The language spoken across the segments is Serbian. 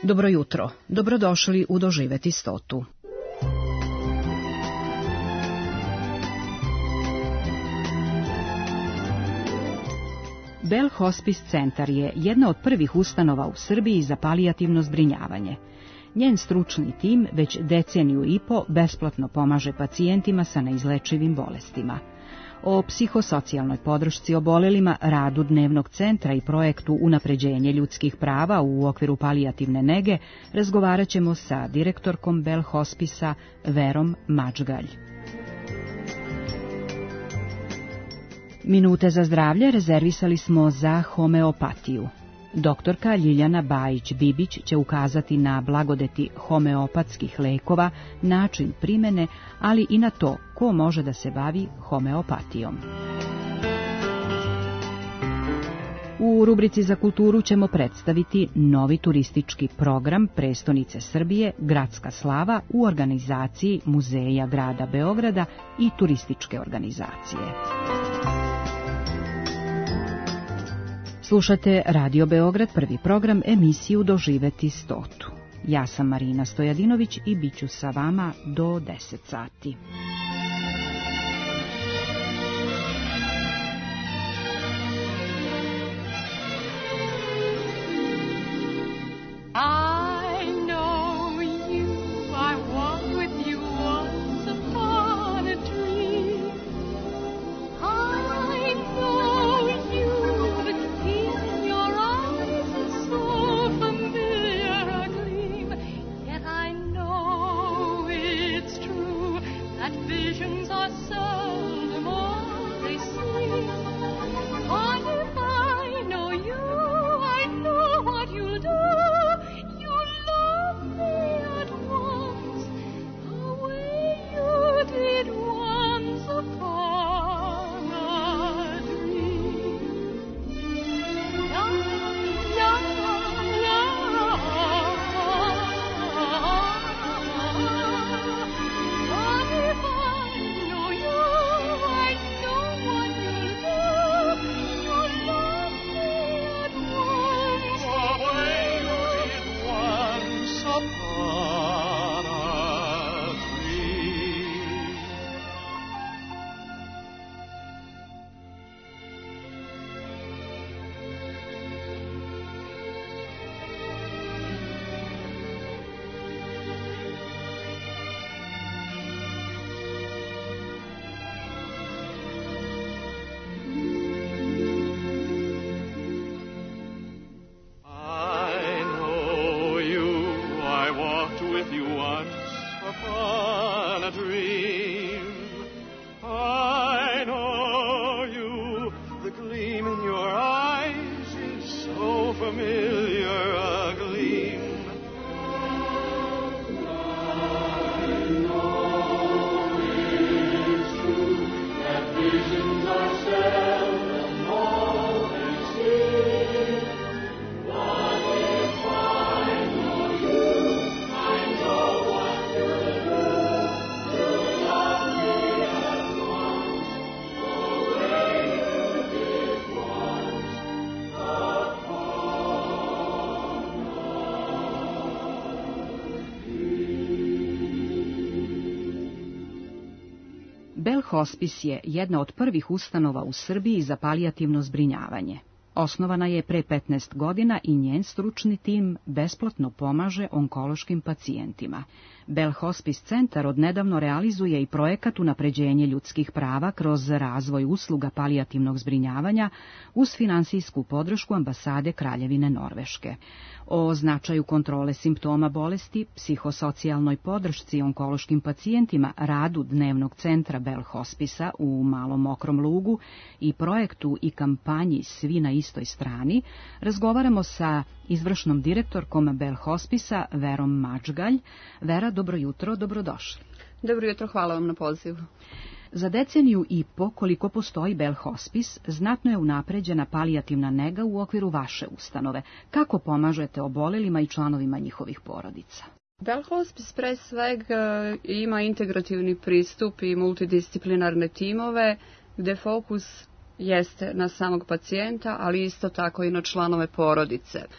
Dobro jutro, dobrodošli u Doživeti 100. Bell Hospice centar je jedna od prvih ustanova u Srbiji za palijativno zbrinjavanje. Njen stručni tim već deceniju i po besplatno pomaže pacijentima sa neizlečivim bolestima. O psihosocijalnoj podršci obolelima, radu dnevnog centra i projektu unapređenje ljudskih prava u okviru palijativne nege razgovarat ćemo sa direktorkom Bell Hospisa Verom Mačgalj. Minute za zdravlje rezervisali smo za homeopatiju. Doktorka Ljiljana Bajić-Bibić će ukazati na blagodeti homeopatskih lekova, način primene, ali i na to ko može da se bavi homeopatijom. U rubrici za kulturu ćemo predstaviti novi turistički program prestonice Srbije, Gradska slava, u organizaciji Muzeja grada Beograda i turističke organizacije. Slušate Radio Beograd, prvi program, emisiju Doživeti 100. Ja sam Marina Stojadinović i bit ću sa vama do 10 sati. Bell Hospice je jedna od prvih ustanova u Srbiji za palijativno zbrinjavanje. Osnovana je pre 15 godina i njen stručni tim besplatno pomaže onkološkim pacijentima. Bell Hospice centar odnedavno realizuje i projekat unapređenje ljudskih prava kroz razvoj usluga palijativnog zbrinjavanja uz finansijsku podršku ambasade Kraljevine Norveške. O značaju kontrole simptoma bolesti, psihosocijalnoj podršci onkološkim pacijentima, radu dnevnog centra Bell Hospisa u Malom Mokrom Lugu i projektu i kampanji Svi na istoj strani, razgovaramo sa izvršnom direktorkom Bell Hospisa Verom Mačgalj. Vera, dobro jutro, dobrodošli. Dobro jutro, hvala vam na pozivu. Za deceniju i po koliko postoji Bell Hospice, znatno je unapređena palijativna nega u okviru vaše ustanove. Kako pomažete obolelima i članovima njihovih porodica? Bell Hospice pre svega ima integrativni pristup i multidisciplinarne timove, gde fokus jeste na samog pacijenta, ali isto tako i na članove porodice.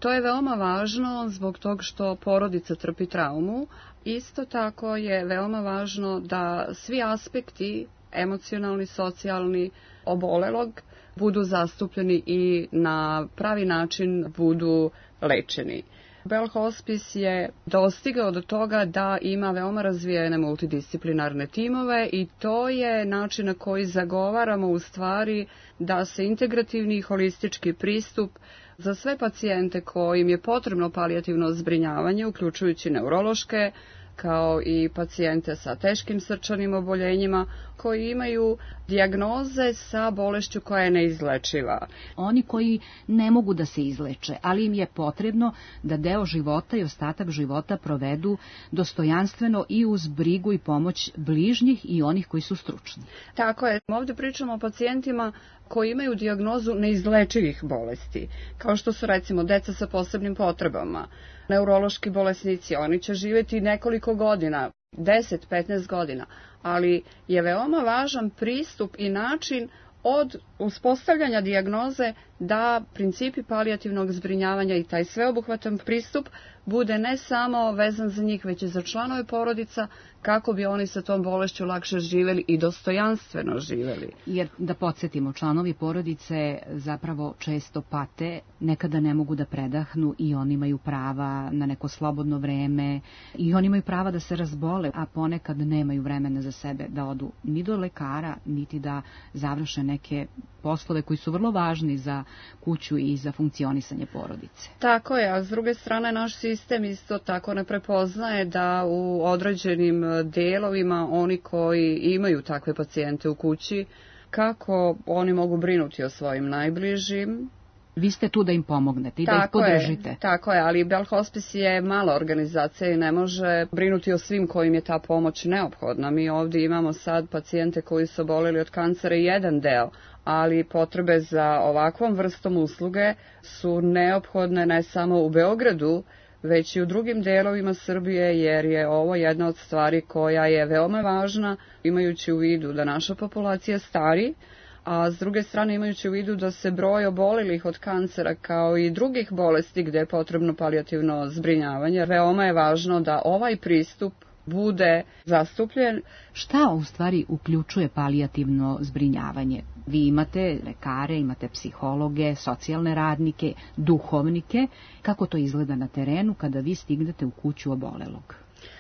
To je veoma važno zbog toga što porodica trpi traumu. Isto tako je veoma važno da svi aspekti, emocionalni, socijalni, obolelog, budu zastupljeni i na pravi način budu lečeni. Bell Hospice je dostigao do toga da ima veoma razvijene multidisciplinarne timove i to je način na koji zagovaramo u stvari da se integrativni i holistički pristup za sve pacijente kojim je potrebno palijativno zbrinjavanje, uključujući neurološke, kao i pacijente sa teškim srčanim oboljenjima koji imaju dijagnoze sa bolešću koja je neizlečiva. Oni koji ne mogu da se izleče, ali im je potrebno da deo života i ostatak života provedu dostojanstveno i uz brigu i pomoć bližnjih i onih koji su stručni. Tako je. Ovdje pričamo o pacijentima koji imaju dijagnozu neizlečivih bolesti, kao što su recimo deca sa posebnim potrebama, neurološki bolesnici. Oni će živjeti nekoliko godina, 10-15 godina, ali je veoma važan pristup i način od uspostavljanja dijagnoze da principi palijativnog zbrinjavanja i taj sveobuhvatan pristup bude ne samo vezan za njih, već i za članove porodica, kako bi oni sa tom bolešću lakše živjeli i dostojanstveno živjeli. Jer da podsjetimo, članovi porodice zapravo često pate, nekada ne mogu da predahnu i oni imaju prava na neko slobodno vreme i oni imaju prava da se razbole, a ponekad nemaju vremena za sebe da odu ni do lekara, niti da završe neke poslove koji su vrlo važni za kuću i za funkcionisanje porodice. Tako je, a s druge strane naš sistem isto tako ne prepoznaje da u određenim delovima oni koji imaju takve pacijente u kući, kako oni mogu brinuti o svojim najbližim. Vi ste tu da im pomognete i da ih podržite. Tako je, ali Bell Hospice je mala organizacija i ne može brinuti o svim kojim je ta pomoć neophodna. Mi ovdje imamo sad pacijente koji su oboleli od kancera jedan deo, ali potrebe za ovakvom vrstom usluge su neophodne ne samo u Beogradu, već i u drugim delovima Srbije, jer je ovo jedna od stvari koja je veoma važna, imajući u vidu da naša populacija stari, a s druge strane imajući u vidu da se broj obolelih od kancera kao i drugih bolesti gdje je potrebno palijativno zbrinjavanje, veoma je važno da ovaj pristup bude zastupljen. Šta u stvari uključuje palijativno zbrinjavanje? Vi imate lekare, imate psihologe, socijalne radnike, duhovnike. Kako to izgleda na terenu kada vi stignete u kuću obolelog?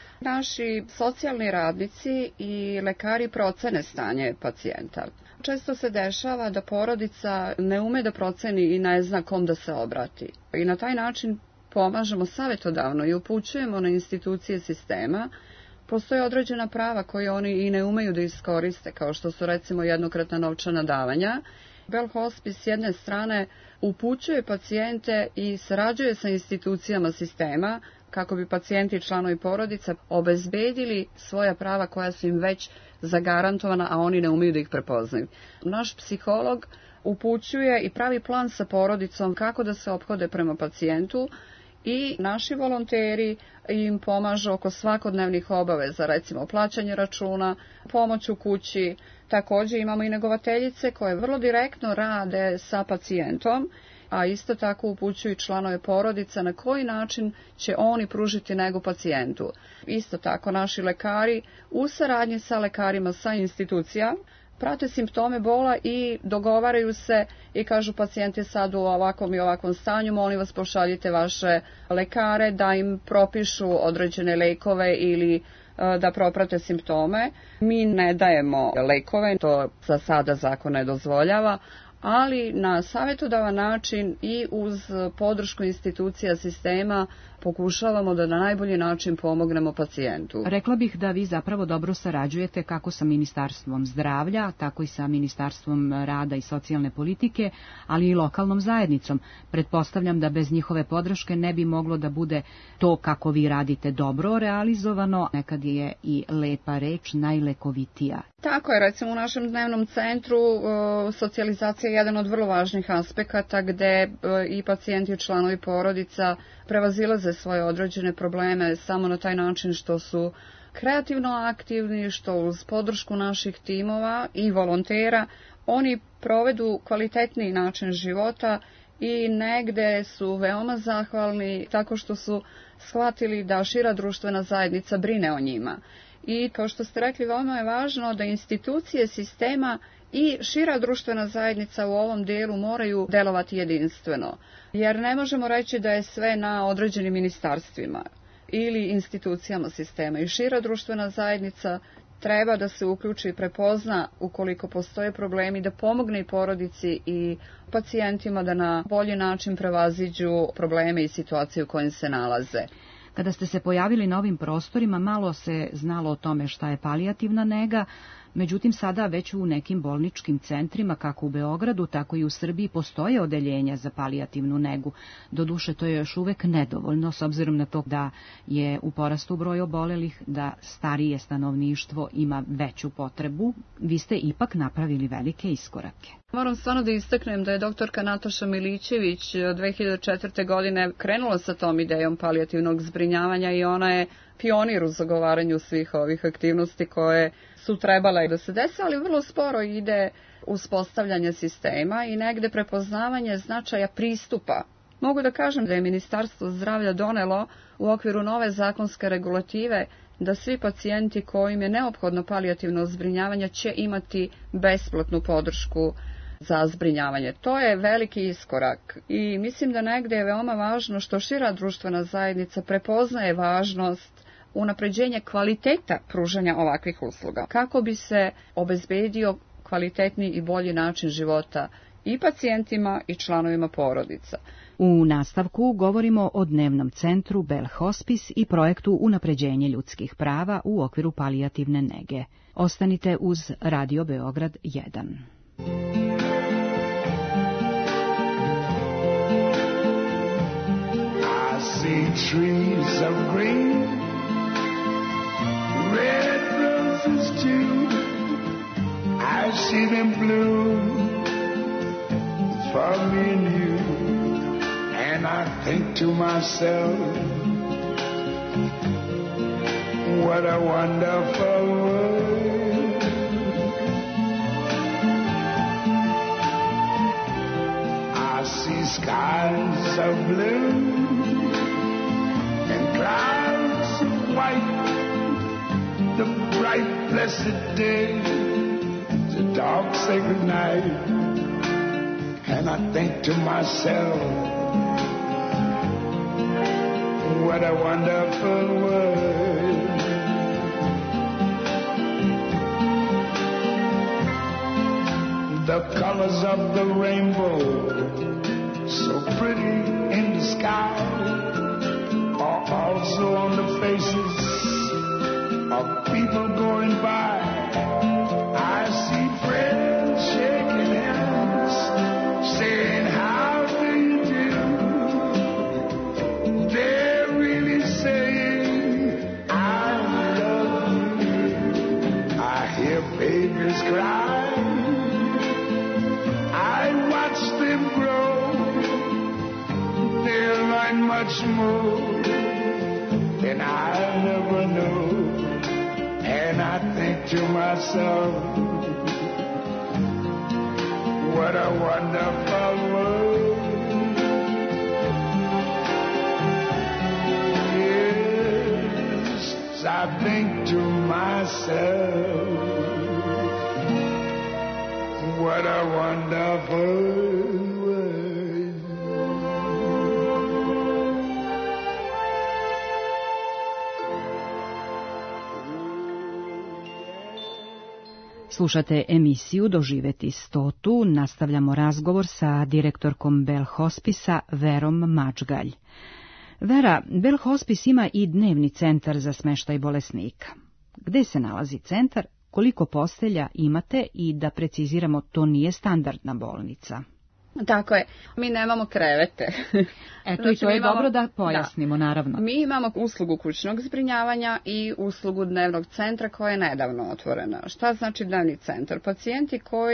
Naši socijalni radnici i lekari procene stanje pacijenta. Često se dešava da porodica ne ume da proceni i ne zna kom da se obrati. I na taj način pomažemo savjetodavno i upućujemo na institucije sistema. Postoje određena prava koje oni i ne umeju da iskoriste, kao što su recimo jednokratna novčana davanja. Bell Hospice s jedne strane upućuje pacijente i sarađuje sa institucijama sistema kako bi pacijenti i članovi porodica obezbedili svoja prava koja su im već zagarantovana, a oni ne umeju da ih prepoznaju. Naš psiholog upućuje i pravi plan sa porodicom kako da se ophode prema pacijentu i naši volonteri im pomažu oko svakodnevnih obaveza, recimo plaćanje računa, pomoć u kući. Također imamo i negovateljice koje vrlo direktno rade sa pacijentom, a isto tako upućuju članove porodica na koji način će oni pružiti negu pacijentu. Isto tako naši lekari u saradnji sa lekarima sa institucija prate simptome bola i dogovaraju se i kažu pacijent je sad u ovakvom i ovakvom stanju, molim vas pošaljite vaše lekare da im propišu određene lekove ili da proprate simptome. Mi ne dajemo lekove, to za sada zakon ne dozvoljava, ali na savjetodavan način i uz podršku institucija sistema pokušavamo da na najbolji način pomognemo pacijentu. Rekla bih da vi zapravo dobro sarađujete kako sa Ministarstvom zdravlja, tako i sa Ministarstvom rada i socijalne politike, ali i lokalnom zajednicom. Pretpostavljam da bez njihove podrške ne bi moglo da bude to kako vi radite dobro realizovano, nekad je i lepa reč najlekovitija. Tako je, recimo u našem dnevnom centru socijalizacija je jedan od vrlo važnih aspekata gde i pacijenti i članovi porodica prevazilaze svoje određene probleme samo na taj način što su kreativno aktivni, što uz podršku naših timova i volontera oni provedu kvalitetniji način života i negde su veoma zahvalni tako što su shvatili da šira društvena zajednica brine o njima. I kao što ste rekli, veoma je važno da institucije sistema i šira društvena zajednica u ovom dijelu moraju delovati jedinstveno, jer ne možemo reći da je sve na određenim ministarstvima ili institucijama sistema. I šira društvena zajednica treba da se uključi i prepozna ukoliko postoje problemi, da pomogne i porodici i pacijentima da na bolji način prevaziđu probleme i situacije u kojim se nalaze. Kada ste se pojavili na ovim prostorima, malo se znalo o tome šta je palijativna nega, međutim sada već u nekim bolničkim centrima, kako u Beogradu, tako i u Srbiji, postoje odeljenja za palijativnu negu. Doduše, to je još uvek nedovoljno, s obzirom na to da je u porastu broj obolelih, da starije stanovništvo ima veću potrebu. Vi ste ipak napravili velike iskorake. Moram stvarno da istaknem da je doktorka Nataša Milićević 2004. godine krenula sa tom idejom palijativnog zbrinjavanja i ona je pionir u zagovaranju svih ovih aktivnosti koje su trebale da se dese, ali vrlo sporo ide uspostavljanje sistema i negde prepoznavanje značaja pristupa. Mogu da kažem da je Ministarstvo zdravlja donelo u okviru nove zakonske regulative da svi pacijenti kojim je neophodno palijativno zbrinjavanje će imati besplatnu podršku za zbrinjavanje. To je veliki iskorak i mislim da negde je veoma važno što šira društvena zajednica prepoznaje važnost unapređenja kvaliteta pružanja ovakvih usluga, kako bi se obezbedio kvalitetni i bolji način života i pacijentima i članovima porodica. U nastavku govorimo o dnevnom centru Bell Hospice i projektu unapređenje ljudskih prava u okviru palijativne nege. Ostanite uz Radio Beograd 1. I see trees of green, red roses too. I see them bloom for me and you. And I think to myself, what a wonderful world. I see skies of blue and clouds of white, the bright blessed day, the dark sacred night. And I think to myself, what a wonderful world. The colors of the rainbow, so pretty in the sky, are also on the faces of people going by. I see friends shaking hands, saying, how do you do? They're really saying, I love you. I hear babies cry. I watch them grow. They'll learn much more than I'll ever know. And I think to myself, what a wonderful world. Yes, I think to myself, what a wonderful world. Slušate emisiju Doživeti 100. Nastavljamo razgovor sa direktorkom Bell Hospice-a Verom Mačgalj. Vera, Bell Hospice ima i dnevni centar za smeštaj bolesnika. Gde se nalazi centar, koliko postelja imate i da preciziramo, to nije standardna bolnica? Tako je, mi nemamo krevete. Eto, znači, i to je dobro da pojasnimo, naravno. Mi imamo uslugu kućnog zbrinjavanja i uslugu dnevnog centra koja je nedavno otvorena. Šta znači dnevni centar? Pacijenti koji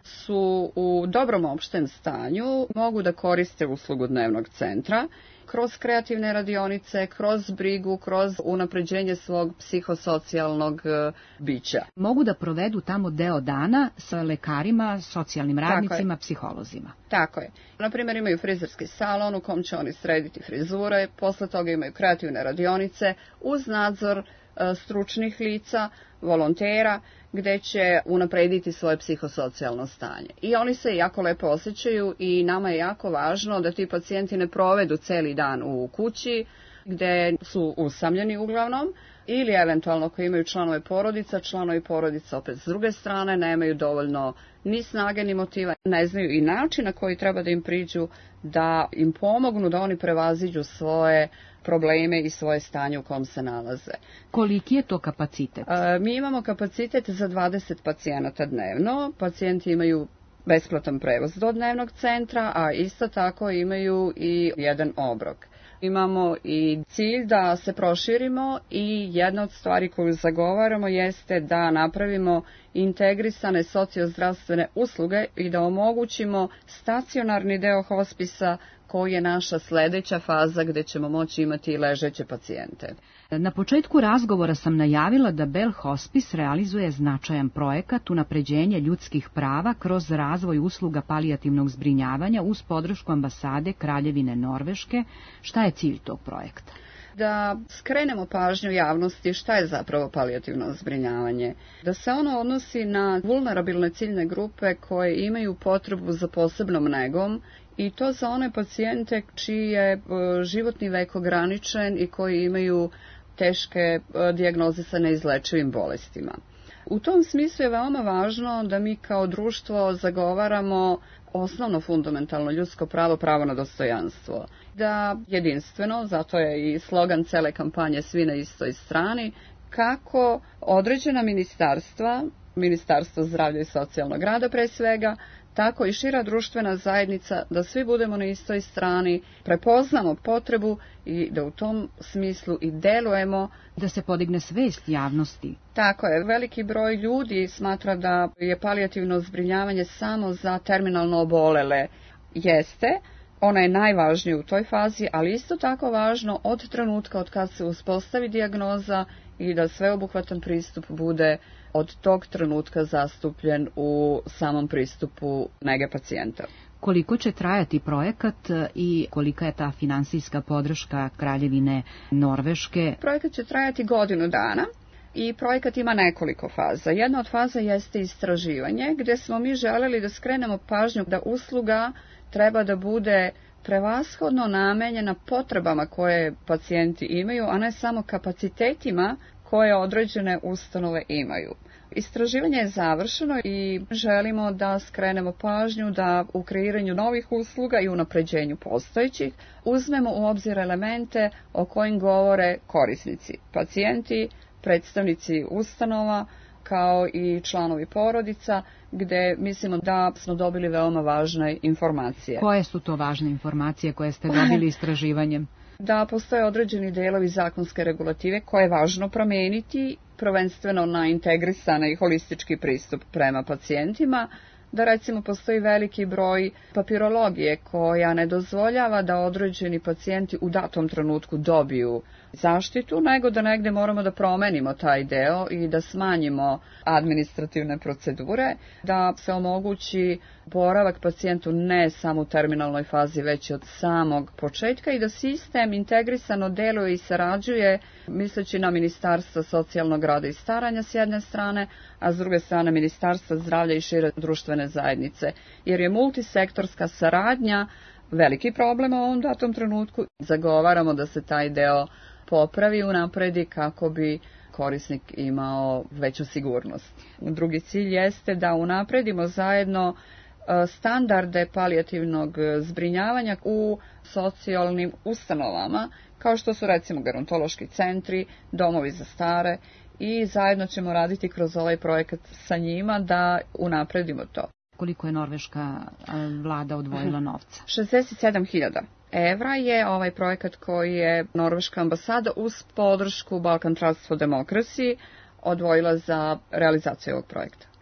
su u dobrom opštem stanju, mogu da koriste uslugu dnevnog centra kroz kreativne radionice, kroz brigu, kroz unapređenje svog psihosocijalnog bića. Mogu da provedu tamo deo dana sa lekarima, socijalnim radnicima, psiholozima. Tako je. Naprimjer, imaju frizerski salon u kom će oni srediti frizure, posle toga imaju kreativne radionice uz nadzor stručnih lica, volontera, gde će unaprediti svoje psihosocijalno stanje. I oni se jako lepo osjećaju i nama je jako važno da ti pacijenti ne provedu celi dan u kući, gde su usamljeni uglavnom, ili eventualno ako imaju članovi porodica opet s druge strane nemaju dovoljno ni snage ni motiva, ne znaju i način na koji treba da im priđu, da im pomognu da oni prevaziđu svoje probleme i svoje stanje u kom se nalaze. Koliki je to kapacitet? Mi imamo kapacitet za 20 pacijenata dnevno. Pacijenti imaju besplatan prevoz do dnevnog centra, a isto tako imaju i jedan obrok. Imamo i cilj da se proširimo i jedna od stvari koju zagovaramo jeste da napravimo integrisane sociozdravstvene usluge i da omogućimo stacionarni deo hospisa koji je naša sledeća faza gde ćemo moći imati i ležeće pacijente. Na početku razgovora sam najavila da Bell Hospice realizuje značajan projekat unapređenja ljudskih prava kroz razvoj usluga palijativnog zbrinjavanja uz podršku ambasade Kraljevine Norveške. Šta je cilj tog projekta? Da skrenemo pažnju javnosti šta je zapravo palijativno zbrinjavanje. Da se ono odnosi na vulnerabilne ciljne grupe koje imaju potrebu za posebnom negom i to za one pacijente čiji je životni vek ograničen i koji imaju teške dijagnoze sa neizlečivim bolestima. U tom smislu je veoma važno da mi kao društvo zagovaramo osnovno fundamentalno ljudsko pravo, pravo na dostojanstvo. Da jedinstveno, zato je i slogan cele kampanje Svi na istoj strani, kako određena ministarstva, Ministarstvo zdravlja i socijalnog rada pre svega, tako i šira društvena zajednica, da svi budemo na istoj strani, prepoznamo potrebu i da u tom smislu i delujemo. Da se podigne svest javnosti. Tako je, veliki broj ljudi smatra da je palijativno zbrinjavanje samo za terminalno obolele. Jeste, ona je najvažnija u toj fazi, ali isto tako važno od trenutka od kad se uspostavi dijagnoza i da sveobuhvatan pristup bude od tog trenutka zastupljen u samom pristupu nege pacijenta. Koliko će trajati projekat i kolika je ta finansijska podrška Kraljevine Norveške? Projekat će trajati godinu dana i projekat ima nekoliko faza. Jedna od faza jeste istraživanje, gde smo mi želeli da skrenemo pažnju da usluga treba da bude prevashodno namenjena potrebama koje pacijenti imaju, a ne samo kapacitetima koje određene ustanove imaju. Istraživanje je završeno i želimo da skrenemo pažnju da u kreiranju novih usluga i unapređenju postojećih uzmemo u obzir elemente o kojim govore korisnici, pacijenti, predstavnici ustanova, kao i članovi porodica, gde mislimo da smo dobili veoma važne informacije. Koje su to važne informacije koje ste dobili istraživanjem? Da postoje određeni delovi zakonske regulative koje je važno promeniti, prvenstveno na integrisani i holistički pristup prema pacijentima, da recimo postoji veliki broj papirologije koja ne dozvoljava da određeni pacijenti u datom trenutku dobiju zaštitu, nego da negde moramo da promenimo taj deo i da smanjimo administrativne procedure, da se omogući boravak pacijentu ne samo u terminalnoj fazi, već od samog početka i da sistem integrisano deluje i sarađuje, misleći na Ministarstvo socijalnog rada i staranja s jedne strane, a s druge strane Ministarstvo zdravlja i šire društvene zajednice, jer je multisektorska saradnja veliki problem u ovom datom trenutku. Zagovaramo da se taj deo popravi i unapredi kako bi korisnik imao veću sigurnost. Drugi cilj jeste da unapredimo zajedno standarde palijativnog zbrinjavanja u socijalnim ustanovama, kao što su recimo gerontološki centri, domovi za stare, i zajedno ćemo raditi kroz ovaj projekat sa njima da unapredimo to. Koliko je norveška vlada odvojila novca? 67.000 evra je ovaj projekat koji je norveška ambasada uz podršku Balkan Trust for Democracy odvojila za realizaciju ovog projekta.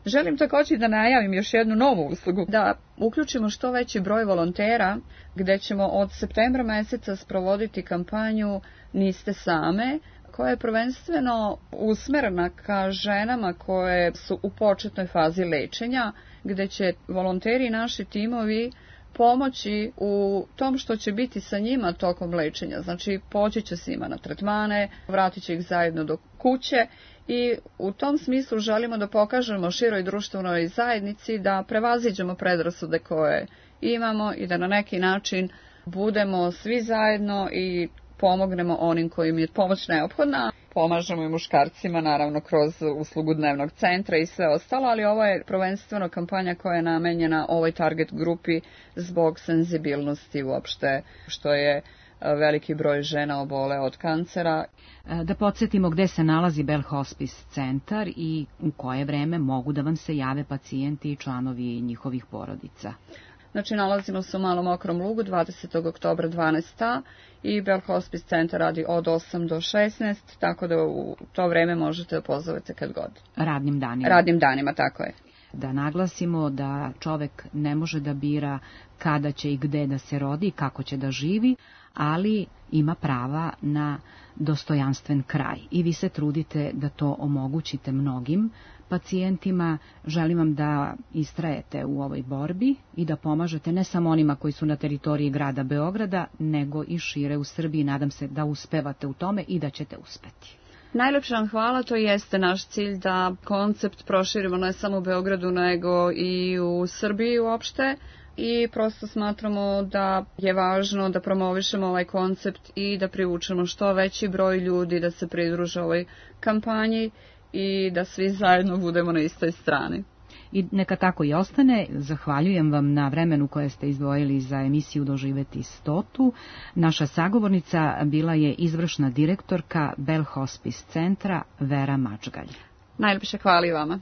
Želim također da najavim još jednu novu uslugu, da uključimo što veći broj volontera, gde ćemo od septembra meseca sprovoditi kampanju Niste same, koja je prvenstveno usmerena ka ženama koje su u početnoj fazi lečenja, gde će volonteri i naši timovi pomoći u tom što će biti sa njima tokom lečenja. Znači, poći će s njima na tretmane, vratit će ih zajedno do kuće i u tom smislu želimo da pokažemo široj društvenoj zajednici da prevaziđemo predrasude koje imamo i da na neki način budemo svi zajedno i pomognemo onim kojim je pomoć neophodna. Pomažemo i muškarcima, naravno, kroz uslugu dnevnog centra i sve ostalo, ali ovo je prvenstveno kampanja koja je namenjena ovoj target grupi zbog senzibilnosti uopšte, što je veliki broj žena obole od kancera. Da podsjetimo gde se nalazi Bell Hospice centar i u koje vreme mogu da vam se jave pacijenti i članovi njihovih porodica. Znači, nalazimo se u Malom Okrom Lugu, 20. oktobra 12. i Bell Hospice centar radi od 8 do 16, tako da u to vreme možete da pozovete kad god. Radnim danima. Radnim danima, tako je. Da naglasimo da čovek ne može da bira kada će i gde da se rodi i kako će da živi, ali ima prava na dostojanstven kraj. I vi se trudite da to omogućite mnogim pacijentima. Želim vam da istrajete u ovoj borbi i da pomažete ne samo onima koji su na teritoriji grada Beograda, nego i šire u Srbiji. Nadam se da uspevate u tome i da ćete uspeti. Najlepša vam hvala, to jeste naš cilj da koncept proširimo ne samo u Beogradu, nego i u Srbiji uopšte. I prosto smatramo da je važno da promovišemo ovaj koncept i da privučemo što veći broj ljudi da se pridruže ovoj kampanji i da svi zajedno budemo na istoj strani. I neka tako i ostane. Zahvaljujem vam na vremenu koje ste izdvojili za emisiju Doživeti 100. Naša sagovornica bila je izvršna direktorka Bell Hospice centra Vera Mačgalj. Najlepše hvala i vama.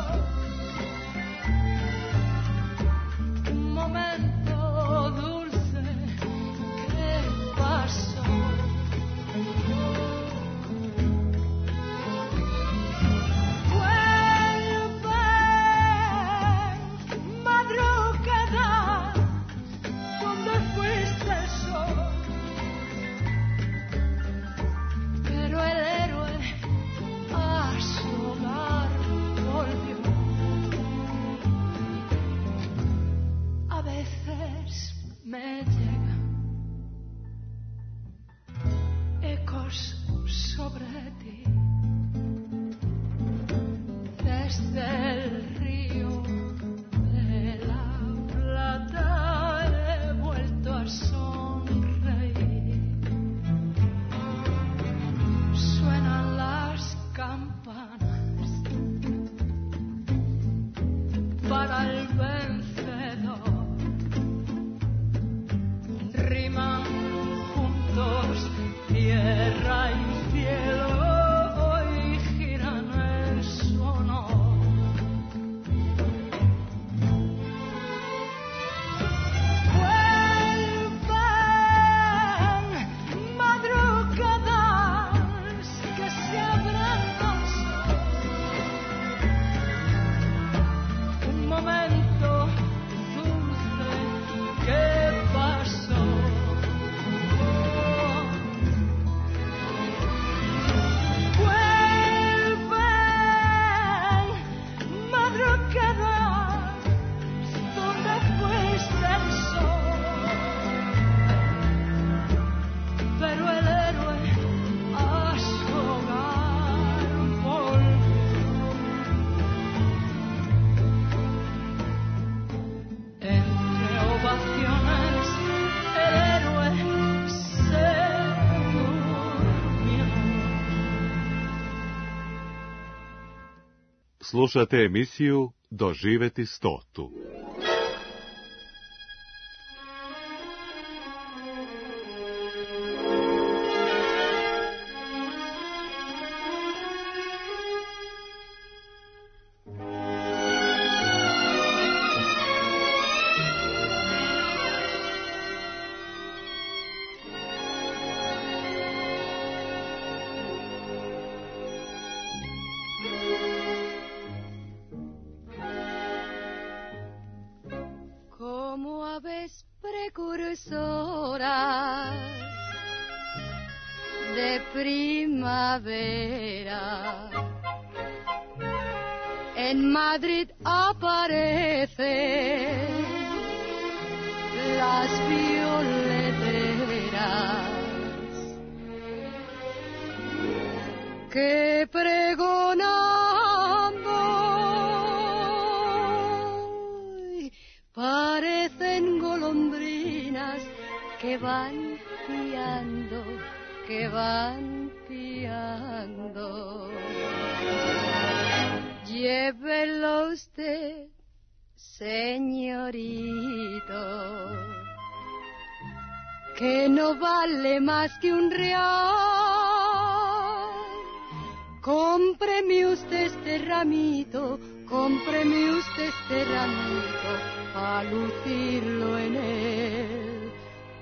Momento dulce. Slušate emisiju Doživeti stotu. Precursoras de primavera, en Madrid aparecen las violeteras que pregonando parecen golondrinas que van piando, que van piando. Llévelo usted, señorito, que no vale más que un real. Cómpreme usted este ramito, cómpreme usted este ramito, a lucirlo en el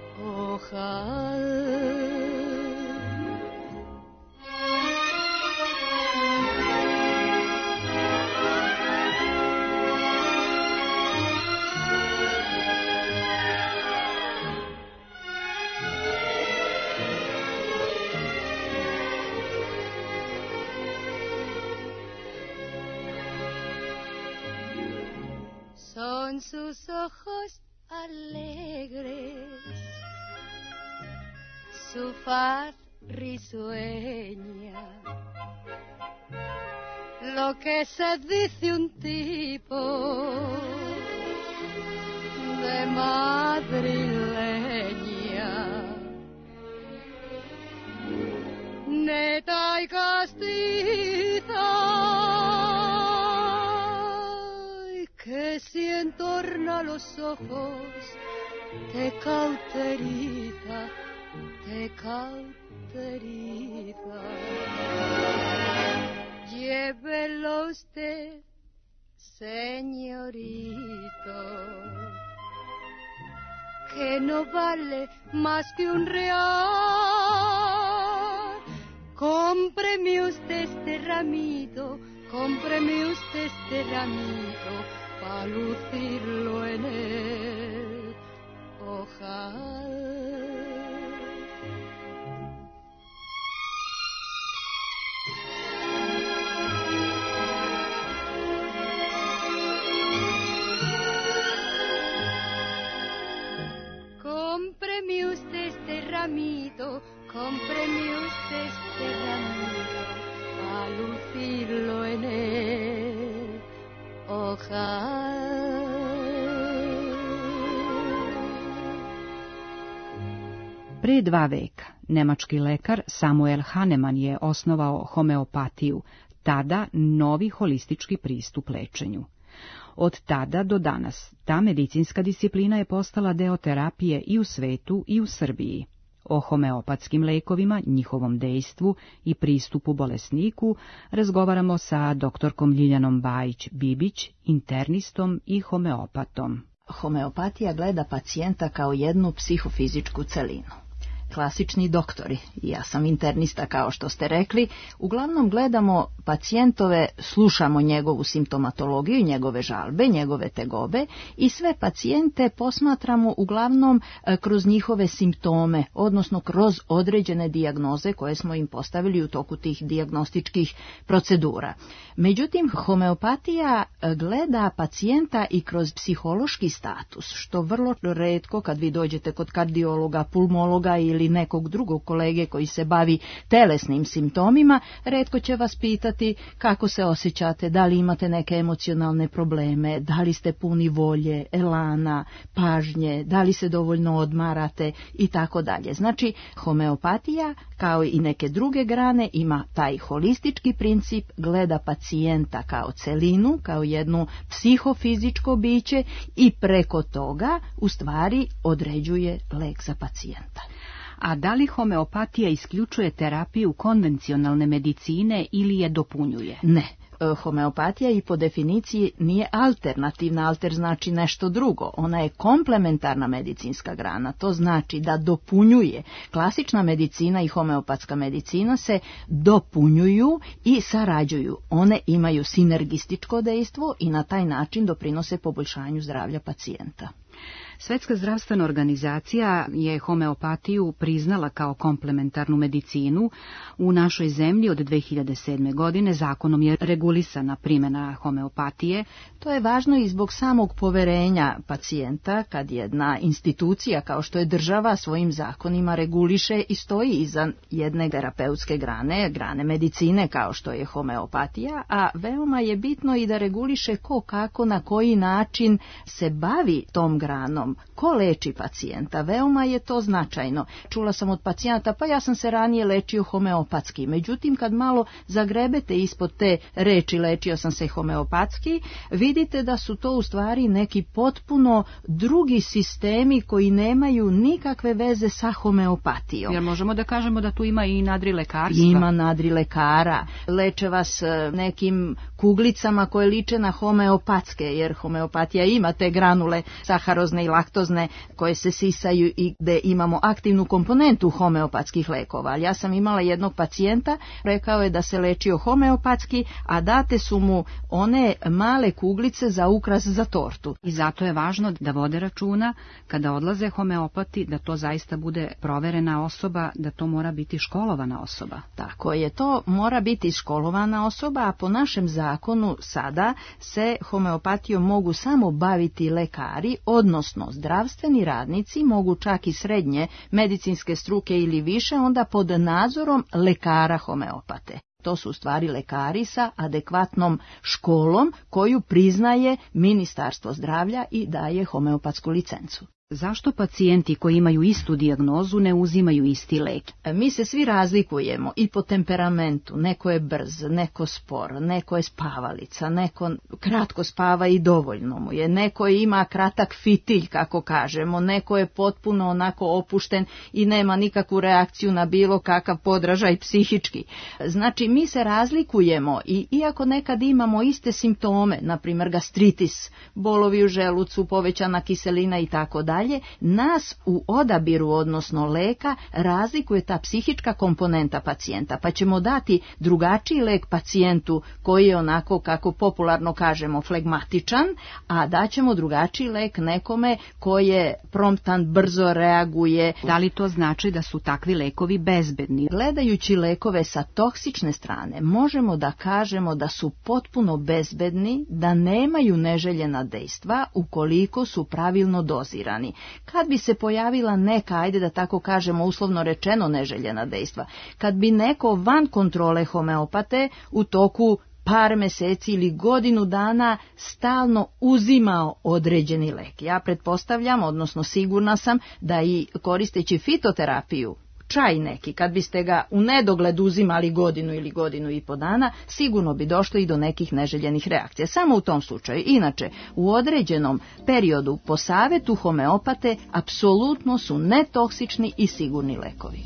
ojal. Son sus ojos alegres, su faz risueña, lo que se dice un tipo de madrileña, neta y castiza, que si entorna los ojos te cauteriza, te cauteriza. Llévelo usted, señorito, que no vale más que un real. Cómpreme usted este ramito, cómpreme usted este ramito, pa' lucirlo en el ojal. Cómpreme usted este ramito, cómpreme usted este ramito, pa' lucirlo en el ojal. Pre 2 veka nemački lekar Samuel Hahnemann je osnovao homeopatiju, tada novi holistički pristup lečenju. Od tada do danas ta medicinska disciplina je postala deo terapije i u svetu i u Srbiji. O homeopatskim lekovima, njihovom dejstvu i pristupu bolesniku razgovaramo sa doktorkom Ljiljanom Bajić-Bibić, internistom i homeopatom. Homeopatija gleda pacijenta kao jednu psihofizičku celinu. Klasični doktori, ja sam internista kao što ste rekli, uglavnom gledamo pacijentove, slušamo njegovu simptomatologiju, njegove žalbe, njegove tegobe i sve pacijente posmatramo uglavnom kroz njihove simptome, odnosno kroz određene dijagnoze koje smo im postavili u toku tih dijagnostičkih procedura. Međutim, homeopatija gleda pacijenta i kroz psihološki status, što vrlo retko kad vi dođete kod kardiologa, pulmologa ili ili nekog drugog kolege koji se bavi telesnim simptomima, retko će vas pitati kako se osjećate, da li imate neke emocionalne probleme, da li ste puni volje, elana, pažnje, da li se dovoljno odmarate i tako dalje. Znači, homeopatija, kao i neke druge grane, ima taj holistički princip, gleda pacijenta kao celinu, kao jednu psihofizičko biće i preko toga u stvari određuje lek za pacijenta. A da li homeopatija isključuje terapiju konvencionalne medicine ili je dopunjuje? Ne. Homeopatija i po definiciji nije alternativna, alter znači nešto drugo. Ona je komplementarna medicinska grana, to znači da dopunjuje. Klasična medicina i homeopatska medicina se dopunjuju i sarađuju. One imaju sinergističko dejstvo i na taj način doprinose poboljšanju zdravlja pacijenta. Svjetska zdravstvena organizacija je homeopatiju priznala kao komplementarnu medicinu. U našoj zemlji od 2007. godine zakonom je regulisana primjena homeopatije. To je važno i zbog samog poverenja pacijenta kad jedna institucija kao što je država svojim zakonima reguliše i stoji iza jedne terapeutske grane medicine kao što je homeopatija, a veoma je bitno i da reguliše ko, kako, na koji način se bavi tom granom. Ko leči pacijenta? Veoma je to značajno. Čula sam od pacijenta, pa ja sam se ranije lečio homeopatski. Međutim, kad malo zagrebete ispod te reči lečio sam se homeopatski, vidite da su to u stvari neki potpuno drugi sistemi koji nemaju nikakve veze sa homeopatijom. Jer možemo da kažemo da tu ima i nadrilekarstva? Ima nadrilekara. Leče vas nekim kuglicama koje liče na homeopatske, jer homeopatija ima te granule saharozne i laktozne koje se sisaju i gde imamo aktivnu komponentu homeopatskih lekova. Ali ja sam imala jednog pacijenta, rekao je da se lečio homeopatski, a date su mu one male kuglice za ukras za tortu. I zato je važno da vode računa kada odlaze homeopati, da to zaista bude proverena osoba, da to mora biti školovana osoba. Tako je, to mora biti školovana osoba, a po našem zakonu sada se homeopatijom mogu samo baviti lekari, odnosno zdravstveni radnici, mogu čak i srednje medicinske struke ili više, onda pod nadzorom lekara homeopate. To su u stvari lekari sa adekvatnom školom koju priznaje Ministarstvo zdravlja i daje homeopatsku licencu. Zašto pacijenti koji imaju istu dijagnozu ne uzimaju isti lek? Mi se svi razlikujemo i po temperamentu. Neko je brz, neko spor, neko je spavalica, neko kratko spava i dovoljno mu je, neko ima kratak fitilj, kako kažemo, neko je potpuno onako opušten i nema nikakvu reakciju na bilo kakav podražaj psihički. Znači, mi se razlikujemo i iako nekad imamo iste simptome, na primjer gastritis, bolovi u želucu, povećana kiselina i tako dalje, nas u odabiru, odnosno leka, razlikuje ta psihička komponenta pacijenta, pa ćemo dati drugačiji lek pacijentu koji je onako, kako popularno kažemo, flegmatičan, a daćemo drugačiji lek nekome koji je promptan, brzo reaguje. Da li to znači da su takvi lekovi bezbedni? Gledajući lekove sa toksične strane, možemo da kažemo da su potpuno bezbedni, da nemaju neželjena dejstva ukoliko su pravilno dozirani. Kad bi se pojavila neka, ajde da tako kažemo uslovno rečeno, neželjena dejstva, kad bi neko van kontrole homeopate u toku par meseci ili godinu dana stalno uzimao određeni lek. Ja pretpostavljam, odnosno sigurna sam da i koristeći fitoterapiju, čaj neki, kad biste ga u nedogled uzimali godinu ili godinu i po dana, sigurno bi došlo i do nekih neželjenih reakcija. Samo u tom slučaju. Inače, u određenom periodu po savetu homeopate apsolutno su netoksični i sigurni lekovi.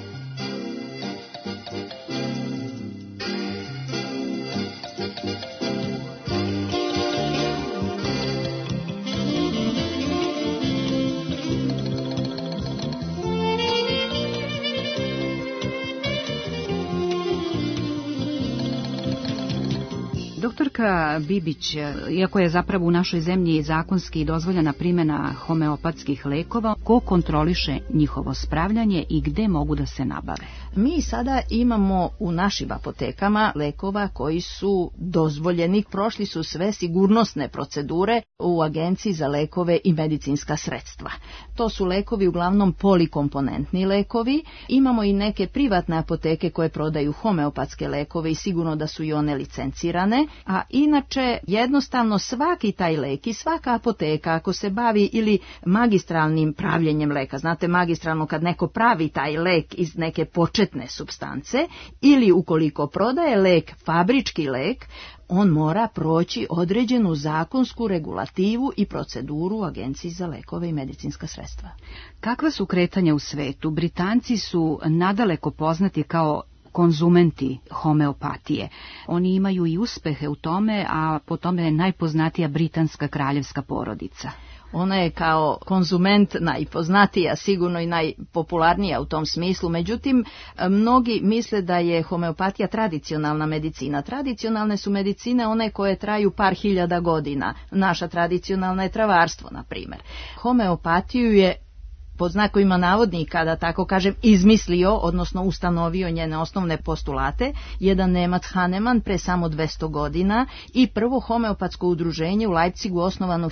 Doktorka Bibić, iako je zapravo u našoj zemlji zakonski dozvoljena primjena homeopatskih lekova, ko kontroliše njihovo spravljanje i gde mogu da se nabave? Mi sada imamo u našim apotekama lekova koji su dozvoljeni, prošli su sve sigurnosne procedure u Agenciji za lekove i medicinska sredstva. To su lekovi uglavnom polikomponentni lekovi. Imamo i neke privatne apoteke koje prodaju homeopatske lekove i sigurno da su i one licencirane, a inače jednostavno svaki taj lek i svaka apoteka ako se bavi ili magistralnim pravljenjem leka, znate magistralno kad neko pravi taj lek iz neke početne supstance ili ukoliko prodaje lek, fabrički lek, on mora proći određenu zakonsku regulativu i proceduru u Agenciji za lekove i medicinska sredstva. Kakva su kretanja u svetu? Britanci su nadaleko poznati kao konzumenti homeopatije. Oni imaju i uspehe u tome, a po tome je najpoznatija britanska kraljevska porodica. Ona je kao konzument najpoznatija, sigurno i najpopularnija u tom smislu, međutim, mnogi misle da je homeopatija tradicionalna medicina. Tradicionalne su medicine one koje traju par hiljada godina. Naša tradicionalna je travarstvo, na primjer. Homeopatiju je pod znakovima navodnika, da tako kažem, izmislio, odnosno ustanovio njene osnovne postulate, jedan Nemac Hahnemann pre samo 200 godina i prvo homeopatsko udruženje u Leipzigu osnovano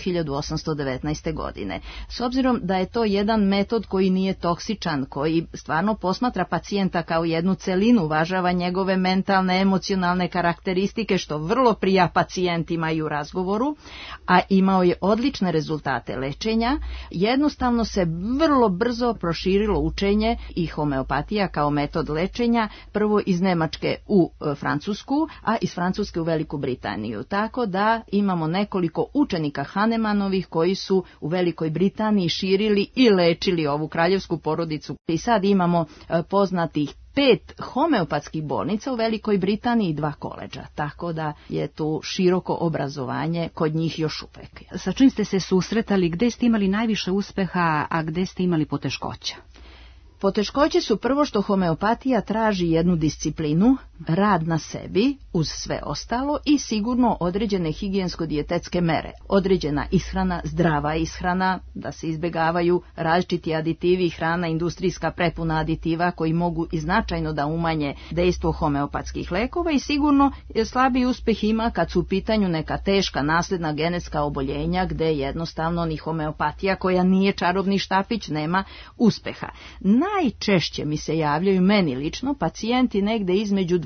1819. godine. S obzirom da je to jedan metod koji nije toksičan, koji stvarno posmatra pacijenta kao jednu celinu, uvažava njegove mentalne, emocionalne karakteristike, što vrlo prija pacijentima i u razgovoru, a imao je odlične rezultate lečenja, jednostavno se vrlo brzo proširilo učenje i homeopatija kao metod lečenja, prvo iz Nemačke u Francusku, a iz Francuske u Veliku Britaniju. Tako da imamo nekoliko učenika Hahnemannovih koji su u Velikoj Britaniji širili i lečili ovu kraljevsku porodicu. I sad imamo poznatih 5 homeopatskih bolnica u Velikoj Britaniji i 2 koledža, tako da je tu široko obrazovanje kod njih još uvek. Sa čim ste se susretali, gde ste imali najviše uspeha, a gde ste imali poteškoća? Poteškoće su prvo što homeopatija traži jednu disciplinu, rad na sebi uz sve ostalo i sigurno određene higijensko-dijetetske mere. Određena ishrana, zdrava ishrana, da se izbjegavaju različiti aditivi, hrana, industrijska prepuna aditiva koji mogu i značajno da umanje dejstvo homeopatskih lekova i sigurno slabi uspeh ima kad su u pitanju neka teška nasledna genetska oboljenja gde jednostavno ni homeopatija koja nije čarobni štapić nema uspeha. Najčešće mi se javljaju meni lično pacijenti negde između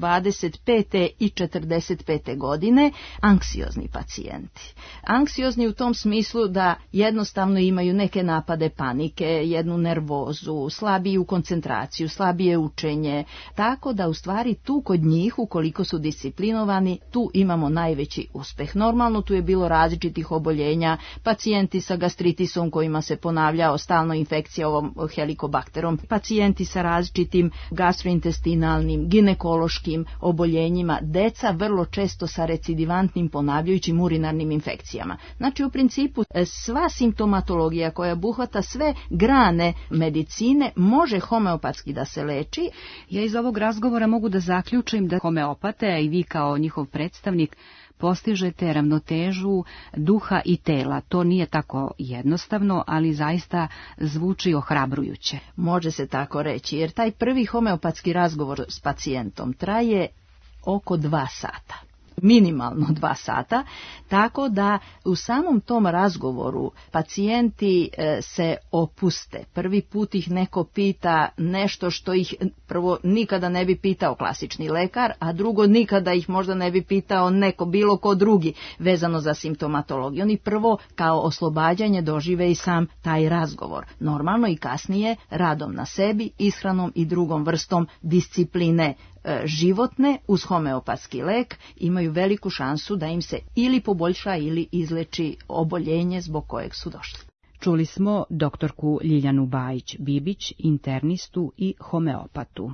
25. i 45. godine, anksiozni pacijenti. Anksiozni u tom smislu da jednostavno imaju neke napade panike, jednu nervozu, slabiju koncentraciju, slabije učenje, tako da u stvari tu kod njih, ukoliko su disciplinovani, tu imamo najveći uspeh. Normalno tu je bilo različitih oboljenja, pacijenti sa gastritisom kojima se ponavljao stalno infekcija ovom helikobakterom, pacijenti sa različitim gastrointestinalnim, ginekološkim oboljenjima, deca vrlo često sa recidivantnim ponavljajućim urinarnim infekcijama. Znači u principu sva simptomatologija koja obuhvata sve grane medicine može homeopatski da se leči. Ja iz ovog razgovora mogu da zaključim da homeopate, a i vi kao njihov predstavnik, postižete ravnotežu duha i tela. To nije tako jednostavno, ali zaista zvuči ohrabrujuće. Može se tako reći, jer taj prvi homeopatski razgovor s pacijentom traje oko 2 sata. Minimalno 2 sata, tako da u samom tom razgovoru pacijenti se opuste. Prvi put ih neko pita nešto što ih prvo nikada ne bi pitao klasični lekar, a drugo nikada ih možda ne bi pitao neko bilo ko drugi vezano za simptomatologiju. Oni prvo kao oslobađanje dožive i sam taj razgovor. Normalno i kasnije radom na sebi, ishranom i drugom vrstom discipline životne uz homeopatski lek imaju veliku šansu da im se ili poboljša ili izleči oboljenje zbog kojeg su došli. Čuli smo doktorku Ljiljanu Bajić-Bibić, internistu i homeopatu.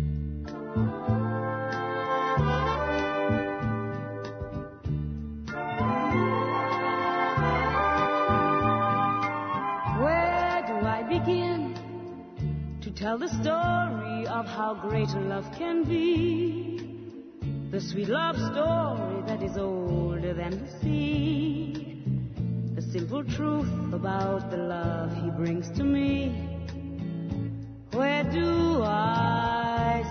Where do I begin to tell the story of how great love can be? The sweet love story that is older than the sea. The simple truth about the love he brings to me. Where do I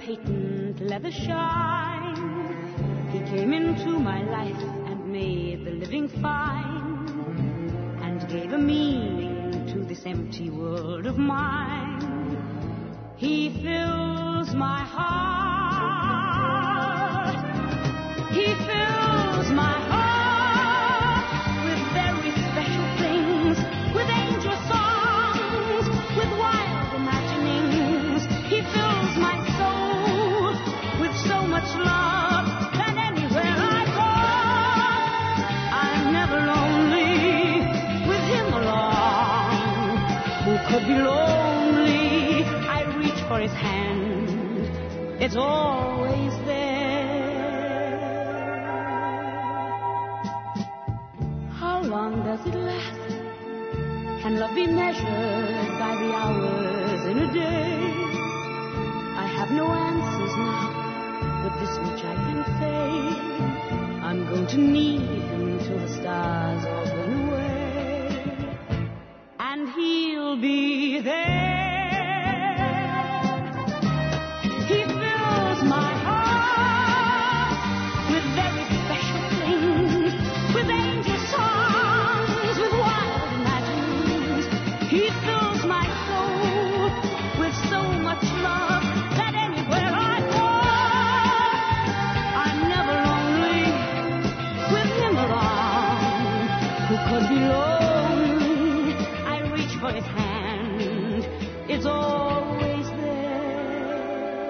patent leather shine. He came into my life and made the living fine, and gave a meaning to this empty world of mine. He fills my heart. He fills my heart with very special things, with angel songs, with wild imaginings. He fills my soul with so much love that anywhere I go, I'm never lonely with him along. Who could be lonely? I reach for his hand, it's always there. How long does it last? Can love be measured by the hours in a day? I have no answers now, but this much I can say. I'm going to need him till the stars all burn away, and he'll be there. He fills my heart with very special things, with angel songs, with wild imaginings. He fills my soul with so much love that anywhere I go, I'm never lonely with him around. Who could be lonely? I reach for his hand, it's always there.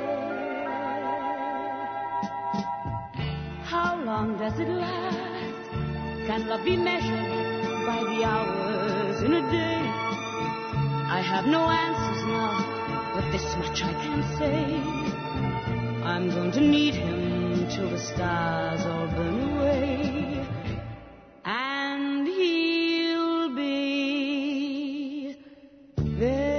How long does it last? Can love be measured by the hours in a day? I have no answers now, but this much I can say. I'm going to need him till the stars all burn away, and he'll be there.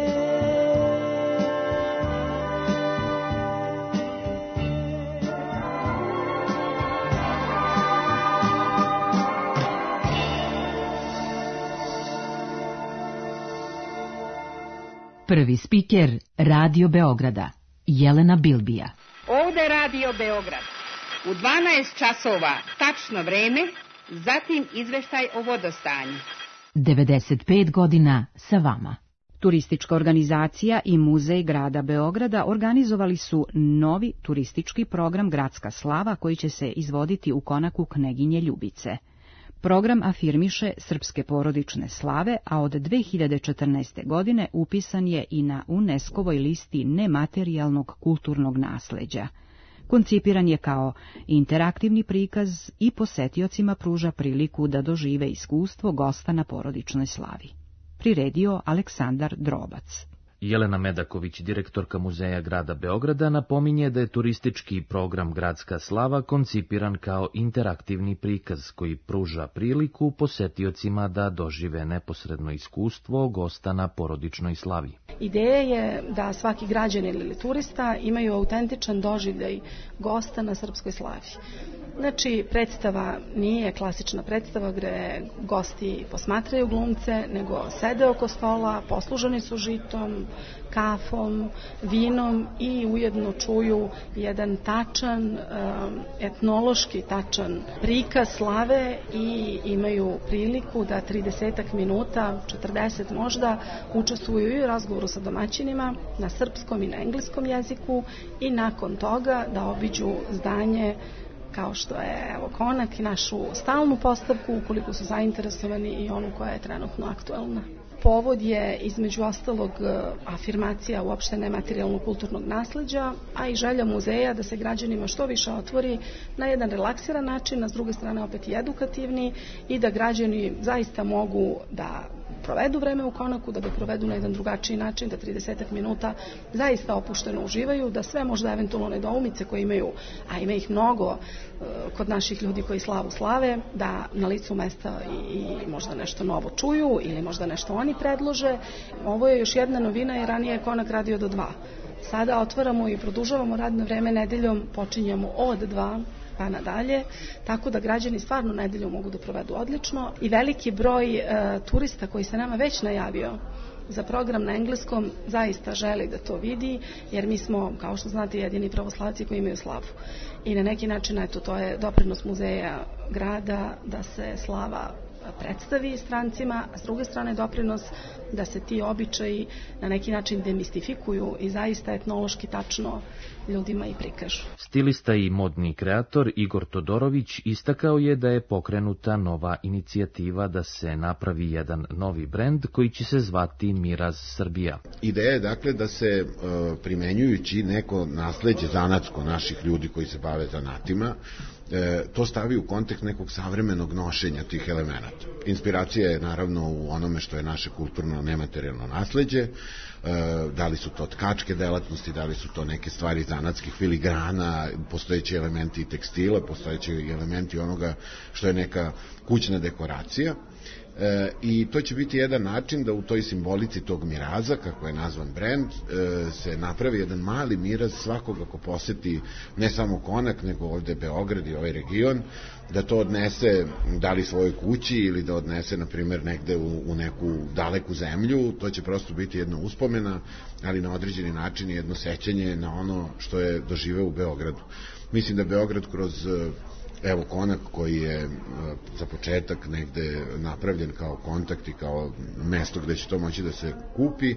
Prvi spiker Radio Beograda, Jelena Bilbija. Ovde Radio Beograd. U 12 časova tačno vreme, zatim izveštaj o vodostanju. 95 godina sa vama. Turistička organizacija i Muzej grada Beograda organizovali su novi turistički program Gradska slava koji će se izvoditi u konaku Kneginje Ljubice. Program afirmiše srpske porodične slave, a od 2014. godine upisan je i na UNESCO-voj listi nematerijalnog kulturnog nasleđa. Koncipiran je kao interaktivni prikaz i posetiocima pruža priliku da dožive iskustvo gosta na porodičnoj slavi. Priredio Aleksandar Drobac. Jelena Medaković, direktorka Muzeja grada Beograda, napominje da je turistički program Gradska slava koncipiran kao interaktivni prikaz koji pruža priliku posetiocima da dožive neposredno iskustvo gosta na porodičnoj slavi. Ideja je da svaki građanin ili turista imaju autentičan doživljaj gosta na srpskoj slavi. Znači, predstava nije klasična predstava gde gosti posmatraju glumce, nego sede oko stola, posluženi su žitom, kafom, vinom i ujedno čuju jedan tačan, etnološki tačan prikaz slave i imaju priliku da 30 minuta, 40 možda, učestvuju i u razgovoru sa domaćinima na srpskom i na engleskom jeziku i nakon toga da obiđu zdanje kao što je konak i našu stalnu postavku ukoliko su zainteresovani i onu koja je trenutno aktuelna. Povod je između ostalog afirmacija uopšte nematerijalnog kulturnog nasleđa, a i želja muzeja da se građanima što više otvori na jedan relaksiran način, a s druge strane opet i edukativni i da građani zaista mogu da provedu vreme u konaku, da ga provedu na jedan drugačiji način, da 30 minuta zaista opušteno uživaju, da sve možda eventualno nedoumice koje imaju, a ima ih mnogo kod naših ljudi koji slavu slave, da na licu mesta i možda nešto novo čuju ili možda nešto oni predlože. Ovo je još jedna novina jer ranije je konak radio do 2. Sada otvaramo i produžavamo radno vreme nedeljom, počinjemo od 2 pa nadalje, tako da građani stvarno nedeljom mogu da provedu odlično i veliki broj turista koji se nama već najavio za program na engleskom zaista želi da to vidi, jer mi smo, kao što znate, jedini pravoslavci koji imaju slavu. I na neki način, eto, to je doprinos muzeja grada da se slava predstavi strancima, a s druge strane doprinos da se ti običaji na neki način demistifikuju i zaista etnološki tačno ljudima i prikažu. Stilista i modni kreator Igor Todorović istakao je da je pokrenuta nova inicijativa da se napravi jedan novi brend koji će se zvati Miraz Srbija. Ideja je dakle da se primenjujući neko nasleđe zanatsko naših ljudi koji se bave zanatima, to stavi u kontekst nekog savremenog nošenja tih elemenata. Inspiracija je naravno u onome što je naše kulturno nematerijalno nasleđe, da li su to tkačke delatnosti, da li su to neke stvari zanatskih filigrana, postojeći elementi tekstila, postojeći elementi onoga što je neka kućna dekoracija. I to će biti jedan način da u toj simbolici tog miraza, kako je nazvan brend, se napravi jedan mali miraz svakoga ko poseti ne samo Konak, nego ovde Beograd i ovaj region, da to odnese da li svojoj kući ili da odnese, na primjer, negde u neku daleku zemlju. To će prosto biti jedna uspomena, ali na određeni način jedno sećanje na ono što je doživeo u Beogradu. Mislim da Beograd kroz Konak, koji je za početak negde napravljen kao kontakt i kao mesto gde će to moći da se kupi,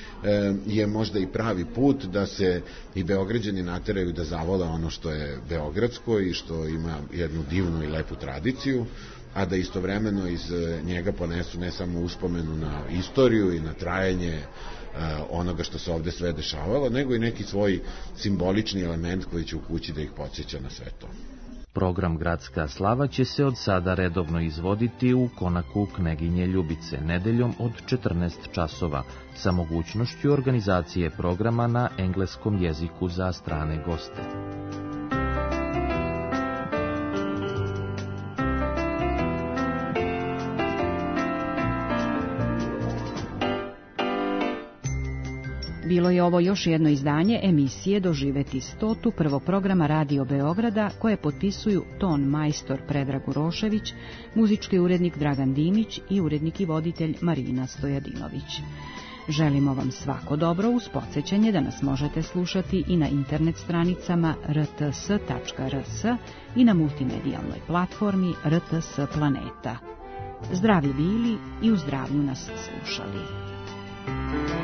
je možda i pravi put da se i Beograđani nateraju da zavole ono što je beogradsko i što ima jednu divnu i lepu tradiciju, a da istovremeno iz njega ponesu ne samo uspomenu na istoriju i na trajanje onoga što se ovde sve dešavalo, nego i neki svoj simbolični element koji će u kući da ih podsjeća na sve to. Program Gradska slava će se od sada redovno izvoditi u Konaku Kneginje Ljubice nedeljom od 14 časova sa mogućnošću organizacije programa na engleskom jeziku za strane goste. Bilo je ovo još jedno izdanje emisije Doživeti 100. prvog programa Radio Beograda, koje potpisuju ton majstor Predrag Urošević, muzički urednik Dragan Dimić i urednik i voditelj Marina Stojadinović. Želimo vam svako dobro uz podsjećanje da nas možete slušati i na internet stranicama rts.rs i na multimedijalnoj platformi RTS Planeta. Zdravi bili i u zdravlju nas slušali.